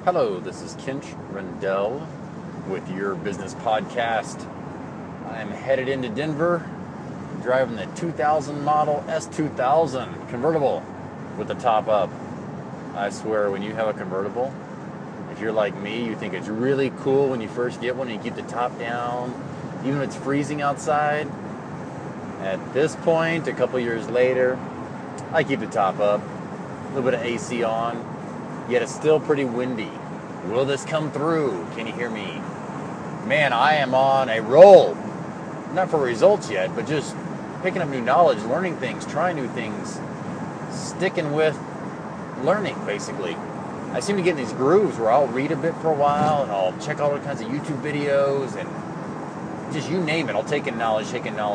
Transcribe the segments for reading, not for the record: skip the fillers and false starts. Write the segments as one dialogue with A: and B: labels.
A: Hello, this is Kent Rendell with your business podcast. I'm headed into Denver, driving the 2000 model S2000 convertible with the top up. I swear, when you have a convertible, if you're like me, you think it's really cool when you first get one and you keep the top down, even if it's freezing outside. At this point, a couple years later, I keep the top up, a little bit of AC on, yet it's still pretty windy. Will this come through? Can you hear me? Man, I am on a roll. Not for results yet, but just picking up new knowledge, learning things, trying new things, sticking with learning, basically. I seem to get in these grooves where I'll read a bit for a while and I'll check all kinds of YouTube videos and just you name it. I'll take in knowledge,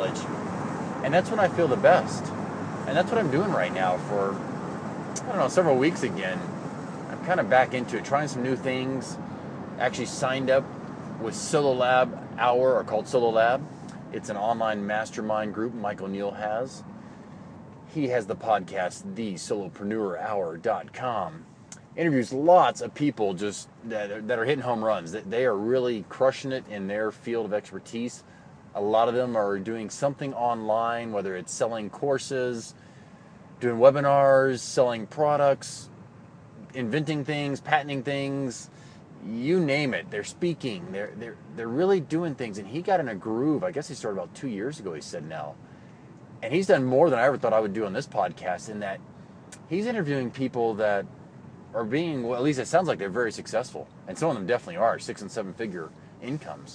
A: And that's when I feel the best. And that's what I'm doing right now for, several weeks again. I'm kind of back into it, trying some new things. Actually signed up with Solo Lab Hour, or called Solo Lab. It's an online mastermind group Michael Neal has. He has the podcast, theSolopreneurHour.com. Interviews lots of people just that are hitting home runs. They are really crushing it in their field of expertise. A lot of them are doing something online, whether it's selling courses, doing webinars, selling products, inventing things, patenting things, you name it. They're speaking. They're really doing things. And he got in a groove. I guess he started about 2 years ago, he said now. And he's done more than I ever thought I would do on this podcast, in that he's interviewing people that are being, well, at least it sounds like they're very successful. And some of them definitely are, 6 and 7 figure incomes.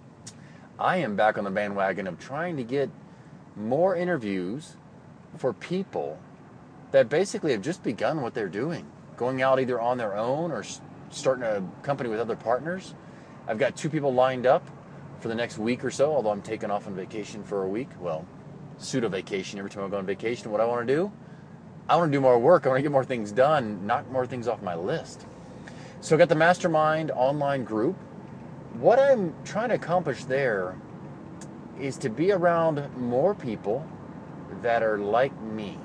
A: I am back on the bandwagon of trying to get more interviews for people that basically have just begun what they're doing, going out either on their own or starting a company with other partners. I've got 2 people lined up for the next week or so, although I'm taking off on vacation for a week. Well, pseudo vacation every time I go on vacation. What I want to do? I want to do more work. I want to get more things done, knock more things off my list. So I got the Mastermind online group. What I'm trying to accomplish there is to be around more people that are like me.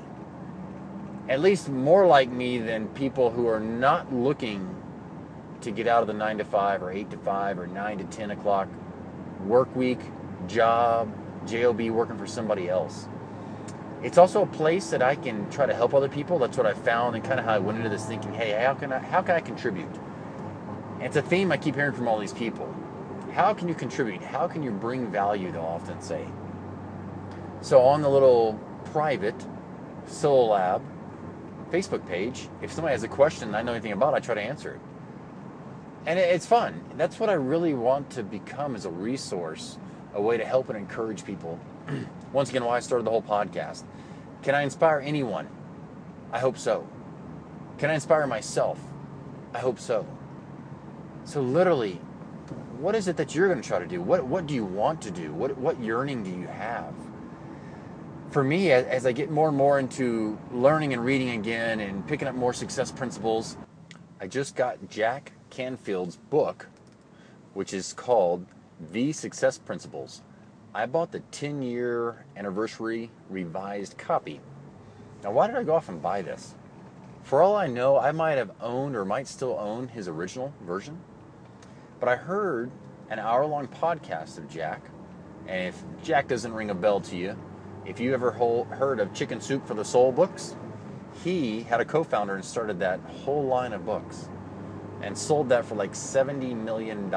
A: At least more like me than people who are not looking to get out of the 9 to 5 or 8 to 5 or 9 to 10 o'clock work week, job, working for somebody else. It's also a place that I can try to help other people. That's what I found, and kind of how I went into this thinking, hey, how can I contribute? And it's a theme I keep hearing from all these people. How can you contribute? How can you bring value, they'll often say. So on the little private Solo Lab Facebook page, if somebody has a question I know anything about, I try to answer it. And it's fun. That's what I really want to become, as a resource, a way to help and encourage people. Once again, why I started the whole podcast. Can I inspire anyone? I hope so. Can I inspire myself? I hope so. So literally, what is it that you're going to try to do? What do you want to do? What yearning do you have? For me, as I get more and more into learning and reading again and picking up more success principles, I just got Jack Canfield's book, which is called The Success Principles. I bought the 10-year anniversary revised copy. Now, why did I go off and buy this? For all I know, I might have owned or might still own his original version. But I heard an hour-long podcast of Jack, and if Jack doesn't ring a bell to you, if you ever heard of Chicken Soup for the Soul books, he had a co-founder and started that whole line of books and sold that for like $70 million.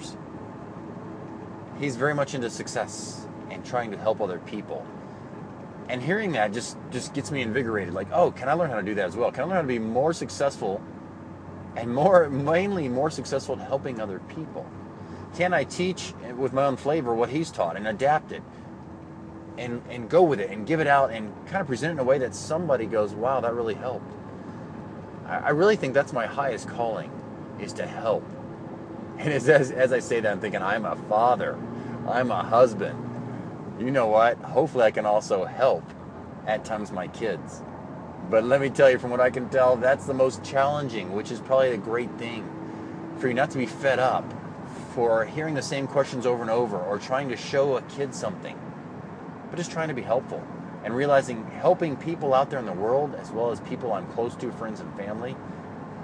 A: He's very much into success and trying to help other people. And hearing that just gets me invigorated. Like, oh, can I learn how to do that as well? Can I learn how to be more successful and mainly more successful in helping other people? Can I teach with my own flavor what he's taught and adapt it and go with it and give it out and kind of present it in a way that somebody goes, wow, that really helped? I really think that's my highest calling, is to help. And as I say that, I'm thinking, I'm a father, I'm a husband. You know what? Hopefully I can also help at times my kids. But let me tell you, from what I can tell, that's the most challenging, which is probably a great thing, for you not to be fed up for hearing the same questions over and over, or trying to show a kid something, but just trying to be helpful and realizing helping people out there in the world, as well as people I'm close to, friends and family,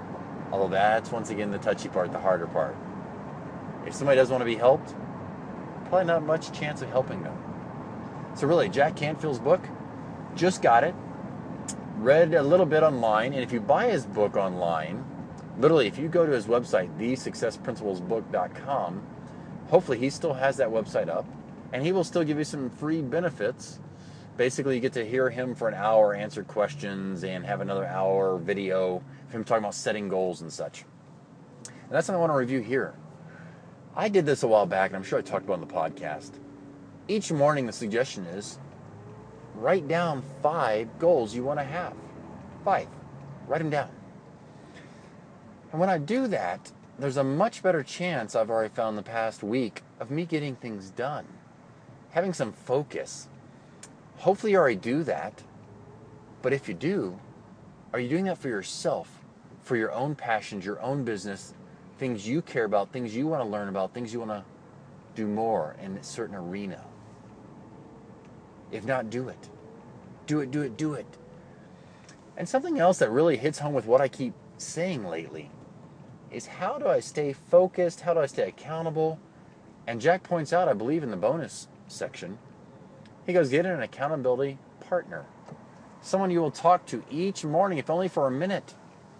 A: Although that's, once again, the touchy part, the harder part. If somebody doesn't want to be helped, probably not much chance of helping them. So really, Jack Canfield's book, just got it, read a little bit online, and if you buy his book online, literally, if you go to his website, thesuccessprinciplesbook.com, hopefully he still has that website up, and he will still give you some free benefits. Basically, you get to hear him for an hour, answer questions, and have another hour video of him talking about setting goals and such. And that's what I want to review here. I did this a while back, and I'm sure I talked about it on the podcast. Each morning, the suggestion is write down 5 goals you want to have. 5. Write them down. And when I do that, there's a much better chance, I've already found the past week, of me getting things done. Having some focus. Hopefully you already do that. But if you do, are you doing that for yourself? For your own passions, your own business, things you care about, things you want to learn about, things you want to do more in a certain arena? If not, do it. Do it, do it, do it. And something else that really hits home with what I keep saying lately is, how do I stay focused? How do I stay accountable? And Jack points out, I believe in the bonus section, he goes, get an accountability partner. Someone you will talk to each morning, if only for a minute.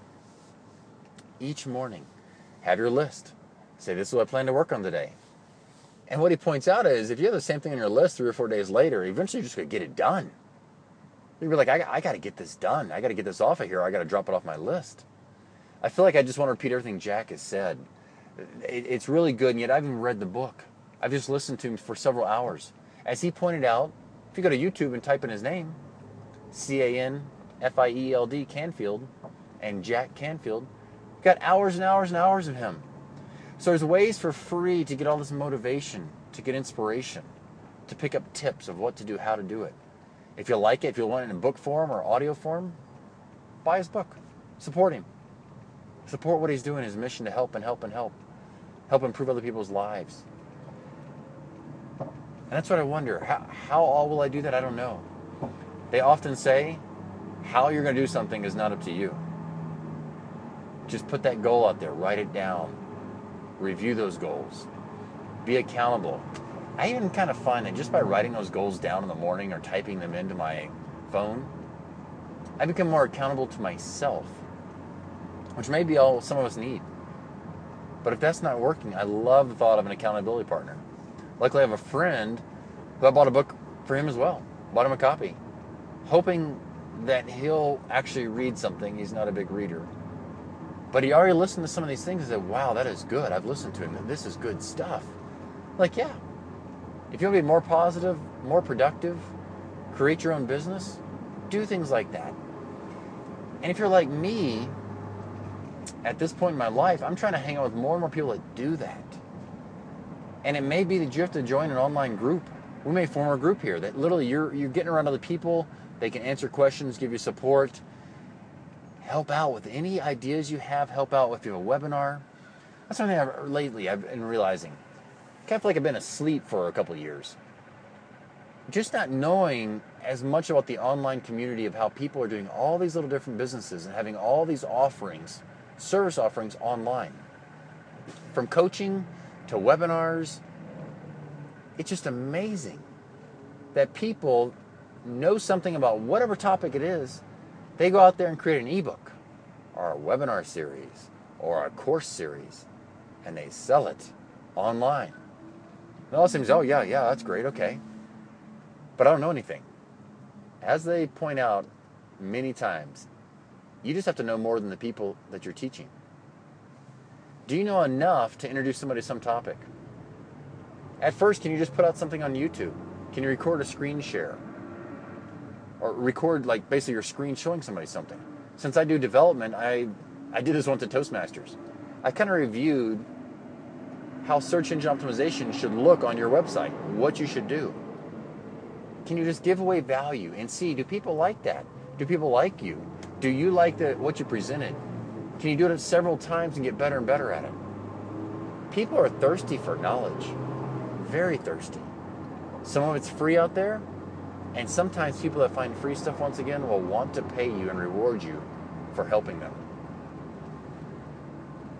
A: Each morning. Have your list. Say, this is what I plan to work on today. And what he points out is, if you have the same thing on your list 3 or 4 days later, eventually you're just going to get it done. You'll be like, I got to get this done. I got to get this off of here. I got to drop it off my list. I feel like I just want to repeat everything Jack has said. It's really good, and yet I haven't even read the book. I've just listened to him for several hours. As he pointed out, if you go to YouTube and type in his name, Canfield, Canfield, and Jack Canfield, you've got hours and hours and hours of him. So there's ways for free to get all this motivation, to get inspiration, to pick up tips of what to do, how to do it. If you like it, if you want it in book form or audio form, buy his book. Support him. Support what he's doing, his mission to help and help and help. Help improve other people's lives. And that's what I wonder. How all will I do that? I don't know. They often say, how you're going to do something is not up to you. Just put that goal out there. Write it down. Review those goals. Be accountable. I even kind of find that just by writing those goals down in the morning or typing them into my phone, I become more accountable to myself, which may be all some of us need. But if that's not working, I love the thought of an accountability partner. Luckily, I have a friend who I bought a book for him as well. Bought him a copy, hoping that he'll actually read something. He's not a big reader. But he already listened to some of these things and said, wow, that is good. I've listened to him. This is good stuff. Like, yeah. If you want to be more positive, more productive, create your own business, do things like that. And if you're like me, at this point in my life, I'm trying to hang out with more and more people that do that. And it may be that you have to join an online group. We may form a group here that literally you're getting around other people. They can answer questions, give you support, help out with any ideas you have, help out if you have a webinar. That's something I've been realizing. I kind of feel like I've been asleep for a couple of years. Just not knowing as much about the online community of how people are doing all these little different businesses and having all these offerings, service offerings online. From coaching to webinars, it's just amazing that people know something about whatever topic it is. They go out there and create an ebook or a webinar series or a course series, and they sell it online. And all seems, oh yeah, that's great, okay. But I don't know anything. As they point out many times, you just have to know more than the people that you're teaching. Do you know enough to introduce somebody to some topic? At first, can you just put out something on YouTube? Can you record a screen share? Or record like basically your screen showing somebody something? Since I do development, I did this once at Toastmasters. I kind of reviewed how search engine optimization should look on your website, what you should do. Can you just give away value and see, do people like that? Do people like you? Do you like what you presented? Can you do it several times and get better and better at it? People are thirsty for knowledge, very thirsty. Some of it's free out there, and sometimes people that find free stuff, once again, will want to pay you and reward you for helping them.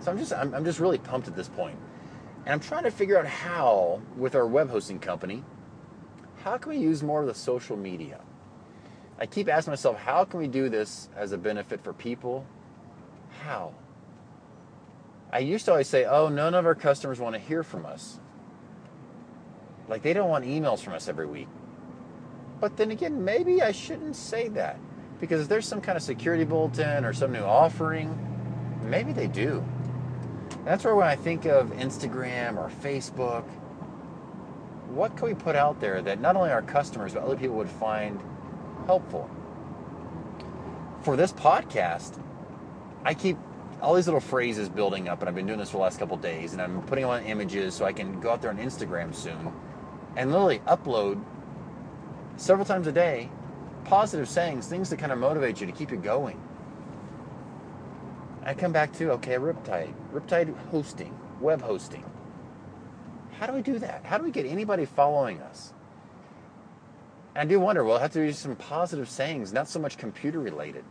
A: So I'm just really pumped at this point. And I'm trying to figure out how, with our web hosting company, how can we use more of the social media? I keep asking myself, how can we do this as a benefit for people? How? I used to always say, oh, none of our customers want to hear from us. Like, they don't want emails from us every week. But then again, maybe I shouldn't say that. Because if there's some kind of security bulletin or some new offering, maybe they do. That's where when I think of Instagram or Facebook, what can we put out there that not only our customers, but other people would find helpful? For this podcast, I keep all these little phrases building up, and I've been doing this for the last couple of days, and I'm putting on images so I can go out there on Instagram soon and literally upload several times a day positive sayings, things that kind of motivate you to keep you going. I come back to, okay, Riptide hosting, web hosting. How do we do that? How do we get anybody following us? And I do wonder, well, I have to do some positive sayings, not so much computer related.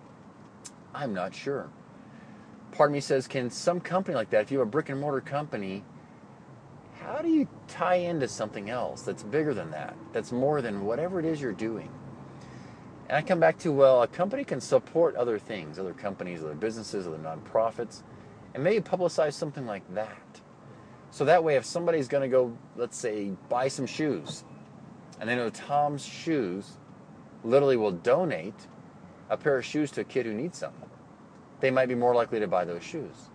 A: I'm not sure. Part of me says, can some company like that, if you have a brick and mortar company, how do you tie into something else that's bigger than that, that's more than whatever it is you're doing? And I come back to, well, a company can support other things, other companies, other businesses, other nonprofits, and maybe publicize something like that. So that way, if somebody's going to go, let's say, buy some shoes, and they know Tom's Shoes literally will donate a pair of shoes to a kid who needs some, they might be more likely to buy those shoes.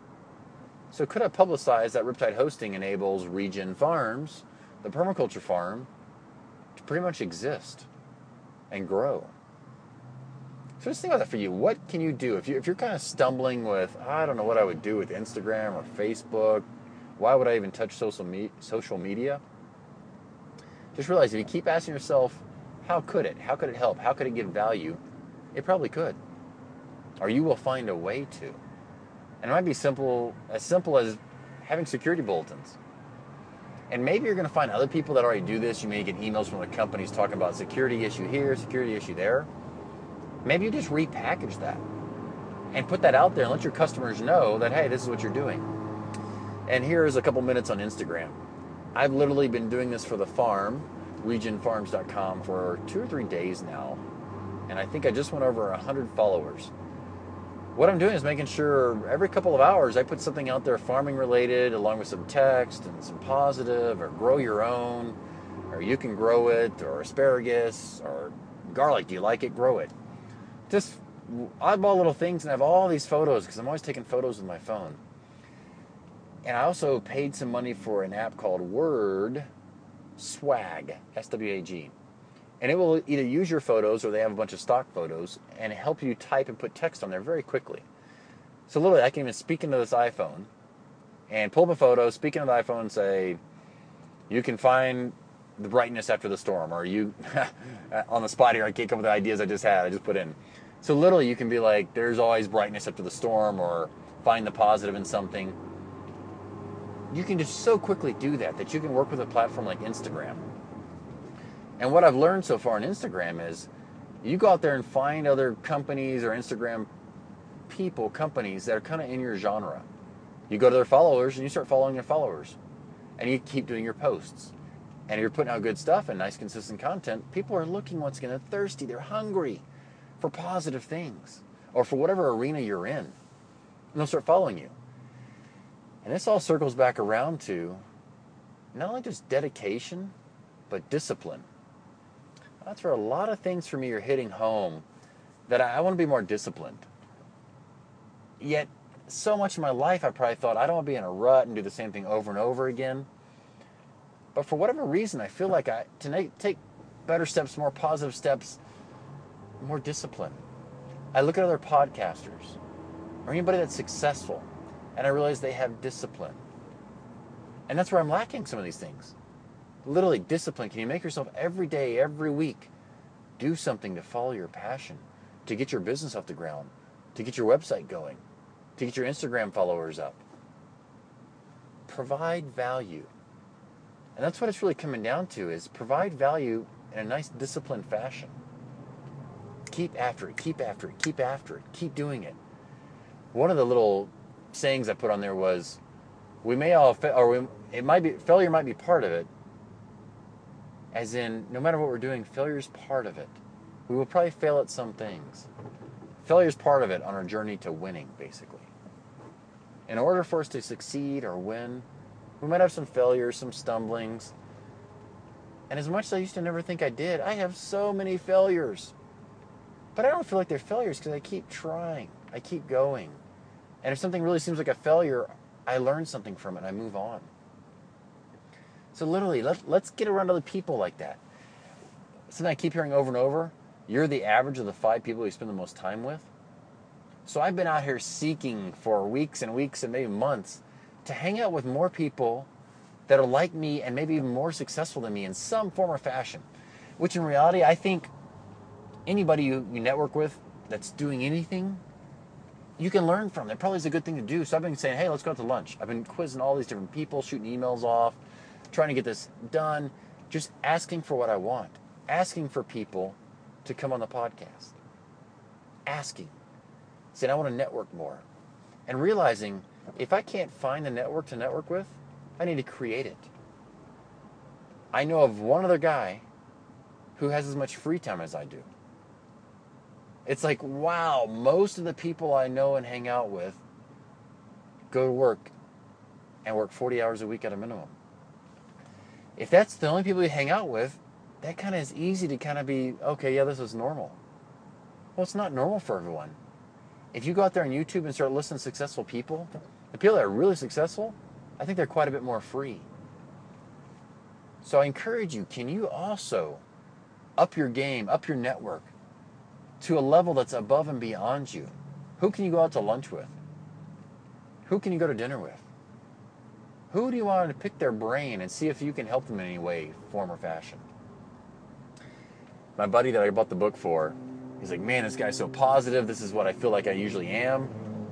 A: So could I publicize that Riptide Hosting enables Regen Farms, the permaculture farm, to pretty much exist and grow? So just think about that for you. What can you do if you're kind of stumbling with, I don't know what I would do with Instagram or Facebook. Why would I even touch social media? Just realize if you keep asking yourself, how could it? How could it help? How could it give value? It probably could. Or you will find a way to. And it might be simple as having security bulletins. And maybe you're going to find other people that already do this. You may get emails from the companies talking about security issue here, security issue there. Maybe you just repackage that and put that out there and let your customers know that, hey, this is what you're doing. And here's a couple minutes on Instagram. I've literally been doing this for the farm, regenfarms.com, for 2 or 3 days now. And I think I just went over 100 followers. What I'm doing is making sure every couple of hours I put something out there farming related, along with some text and some positive, or grow your own, or you can grow it, or asparagus, or garlic. Do you like it? Grow it. Just oddball little things, and I have all these photos because I'm always taking photos with my phone. And I also paid some money for an app called Word Swag, SWAG. And it will either use your photos or they have a bunch of stock photos and help you type and put text on there very quickly. So literally I can even speak into this iPhone and pull up a photo, speak into the iPhone and say, you can find the brightness after the storm, or you, on the spot here, I can't come up with the ideas I just had, I just put in. So literally you can be like, there's always brightness after the storm, or find the positive in something. You can just so quickly do that you can work with a platform like Instagram. And what I've learned so far on Instagram is you go out there and find other companies or Instagram people, companies that are kind of in your genre. You go to their followers and you start following their followers. And you keep doing your posts. And you're putting out good stuff and nice, consistent content. People are looking, once again, they're thirsty. They're hungry for positive things or for whatever arena you're in. And they'll start following you. And this all circles back around to not only just dedication, but discipline. That's where a lot of things for me are hitting home, that I want to be more disciplined. Yet, so much of my life I probably thought I don't want to be in a rut and do the same thing over and over again. But for whatever reason, I feel like to take better steps, more positive steps, more discipline. I look at other podcasters or anybody that's successful, and I realize they have discipline. And that's where I'm lacking some of these things. Literally, discipline. Can you make yourself every day, every week, do something to follow your passion, to get your business off the ground, to get your website going, to get your Instagram followers up? Provide value. And that's what it's really coming down to, is provide value in a nice, disciplined fashion. Keep after it, keep after it, keep after it, keep doing it. One of the little sayings I put on there was, we may all, it might be, failure might be part of it, as in, no matter what we're doing, failure is part of it. We will probably fail at some things. Failure is part of it on our journey to winning, basically. In order for us to succeed or win, we might have some failures, some stumblings. And as much as I used to never think I did, I have so many failures. But I don't feel like they're failures because I keep trying. I keep going. And if something really seems like a failure, I learn something from it and I move on. So literally, let's get around other people like that. Something I keep hearing over and over, you're the average of the 5 people you spend the most time with. So I've been out here seeking for weeks and weeks and maybe months to hang out with more people that are like me and maybe even more successful than me in some form or fashion. Which in reality, I think anybody you network with that's doing anything, you can learn from. That probably is a good thing to do. So I've been saying, hey, let's go out to lunch. I've been quizzing all these different people, shooting emails off, trying to get this done, just asking for what I want, asking for people to come on the podcast, asking, saying I want to network more, and realizing if I can't find the network to network with, I need to create it. I know of one other guy who has as much free time as I do. It's like, wow, most of the people I know and hang out with go to work and work 40 hours a week at a minimum. If that's the only people you hang out with, that kind of is easy to kind of be, okay, yeah, this is normal. Well, it's not normal for everyone. If you go out there on YouTube and start listening to successful people, the people that are really successful, I think they're quite a bit more free. So I encourage you, can you also up your game, up your network to a level that's above and beyond you? Who can you go out to lunch with? Who can you go to dinner with? Who do you want to pick their brain and see if you can help them in any way, form, or fashion? My buddy that I bought the book for, he's like, man, this guy's so positive. This is what I feel like I usually am.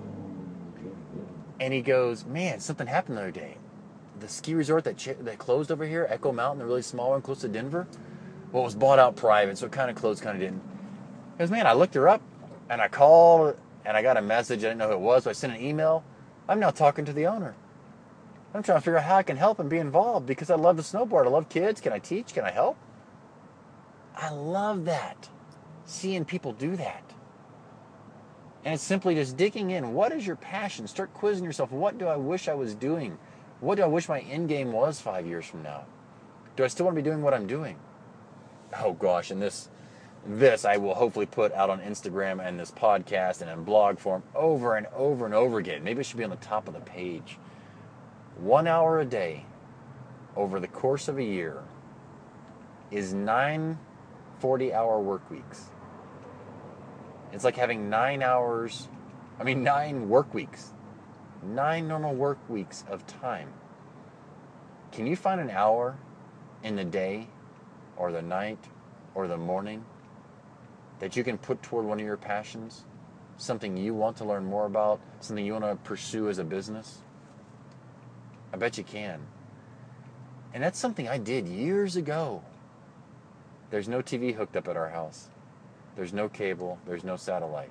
A: And he goes, man, something happened the other day. The ski resort that closed over here, Echo Mountain, the really small one close to Denver, well, it was bought out private, so it kind of closed, kind of didn't. He goes, man, I looked her up, and I called, and I got a message. I didn't know who it was, so I sent an email. I'm now talking to the owner. I'm trying to figure out how I can help and be involved because I love to snowboard. I love kids. Can I teach? Can I help? I love that. Seeing people do that. And it's simply just digging in. What is your passion? Start quizzing yourself. What do I wish I was doing? What do I wish my end game was 5 years from now? Do I still want to be doing what I'm doing? Oh gosh, and this I will hopefully put out on Instagram and this podcast and in blog form over and over and over again. Maybe it should be on the top of the page. 1 hour a day over the course of a year is 9 40-hour work weeks. It's like having 9 work weeks. 9 normal work weeks of time. Can you find an hour in the day or the night or the morning that you can put toward one of your passions? Something you want to learn more about? Something you want to pursue as a business? I bet you can. And that's something I did years ago. There's no TV hooked up at our house. There's no cable. There's no satellite.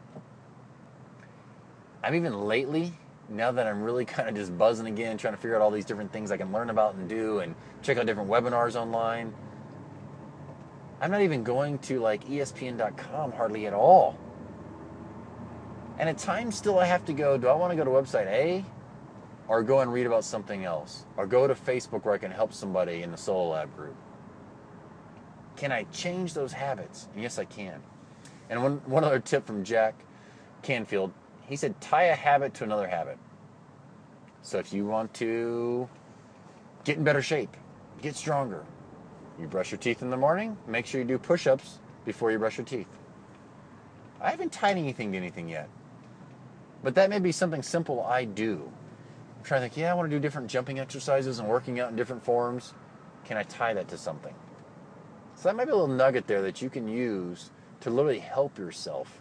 A: I'm even lately, now that I'm really kind of just buzzing again, trying to figure out all these different things I can learn about and do and check out different webinars online, I'm not even going to like ESPN.com hardly at all. And at times still I have to go, do I want to go to website A? Or go and read about something else? Or go to Facebook where I can help somebody in the Solo Lab group? Can I change those habits? And yes, I can. And one other tip from Jack Canfield, he said, tie a habit to another habit. So if you want to get in better shape, get stronger, you brush your teeth in the morning, make sure you do push-ups before you brush your teeth. I haven't tied anything to anything yet. But that may be something simple I do. I'm trying to think, I want to do different jumping exercises and working out in different forms. Can I tie that to something? So that might be a little nugget there that you can use to literally help yourself.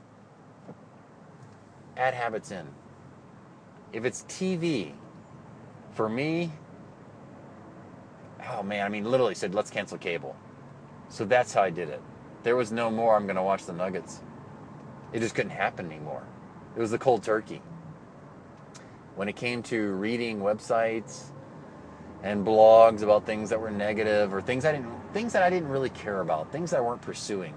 A: Add habits in. If it's TV, for me, literally said, let's cancel cable. So that's how I did it. There was no more, I'm going to watch the Nuggets. It just couldn't happen anymore. It was the cold turkey. when it came to reading websites and blogs about things that were negative or things that I didn't really care about, things that I weren't pursuing.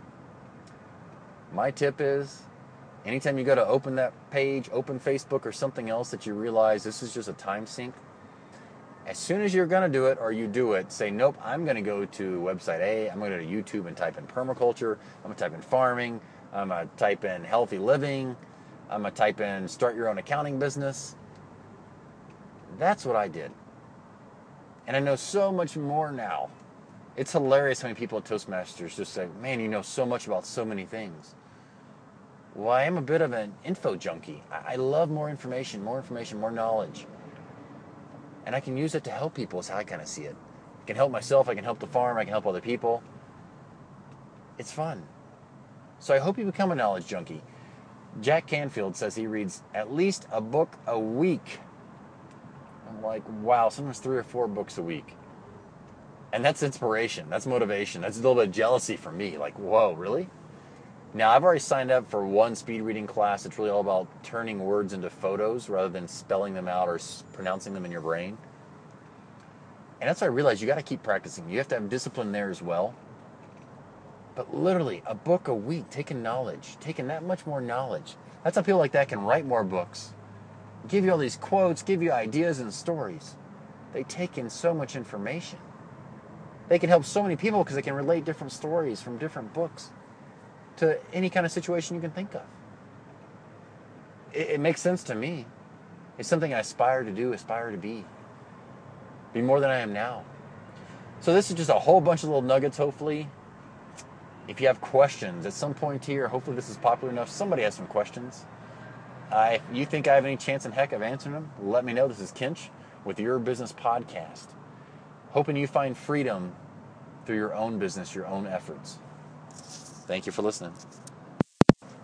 A: My tip is, anytime you go to open that page, open Facebook or something else that you realize this is just a time sink, as soon as you're going to do it or you do it, say, nope, I'm going to go to website A, I'm going to go to YouTube and type in permaculture, I'm going to type in farming, I'm going to type in healthy living, I'm going to type in start your own accounting business. That's what I did. And I know so much more now. It's hilarious how many people at Toastmasters just say, man, you know so much about so many things. Well, I am a bit of an info junkie. I love more information, more knowledge. And I can use it to help people is how I kind of see it. I can help myself, I can help the farm, I can help other people. It's fun. So I hope you become a knowledge junkie. Jack Canfield says he reads at least a book a week. I'm like, wow, sometimes 3 or 4 books a week. And that's inspiration, that's motivation, that's a little bit of jealousy for me. Like, whoa, really? Now, I've already signed up for one speed reading class. It's really all about turning words into photos rather than spelling them out or pronouncing them in your brain. And that's why I realized you got to keep practicing. You have to have discipline there as well. But literally, a book a week, taking that much more knowledge. That's how people like that can write more books. Give you all these quotes, give you ideas and stories. They take in so much information. They can help so many people because they can relate different stories from different books to any kind of situation you can think of. It makes sense to me. It's something I aspire to do, aspire to be. Be more than I am now. So this is just a whole bunch of little nuggets, hopefully. If you have questions at some point here, hopefully this is popular enough, somebody has some questions. If you think I have any chance in heck of answering them, let me know. This is Kinch with Your Business Podcast. Hoping you find freedom through your own business, your own efforts. Thank you for listening.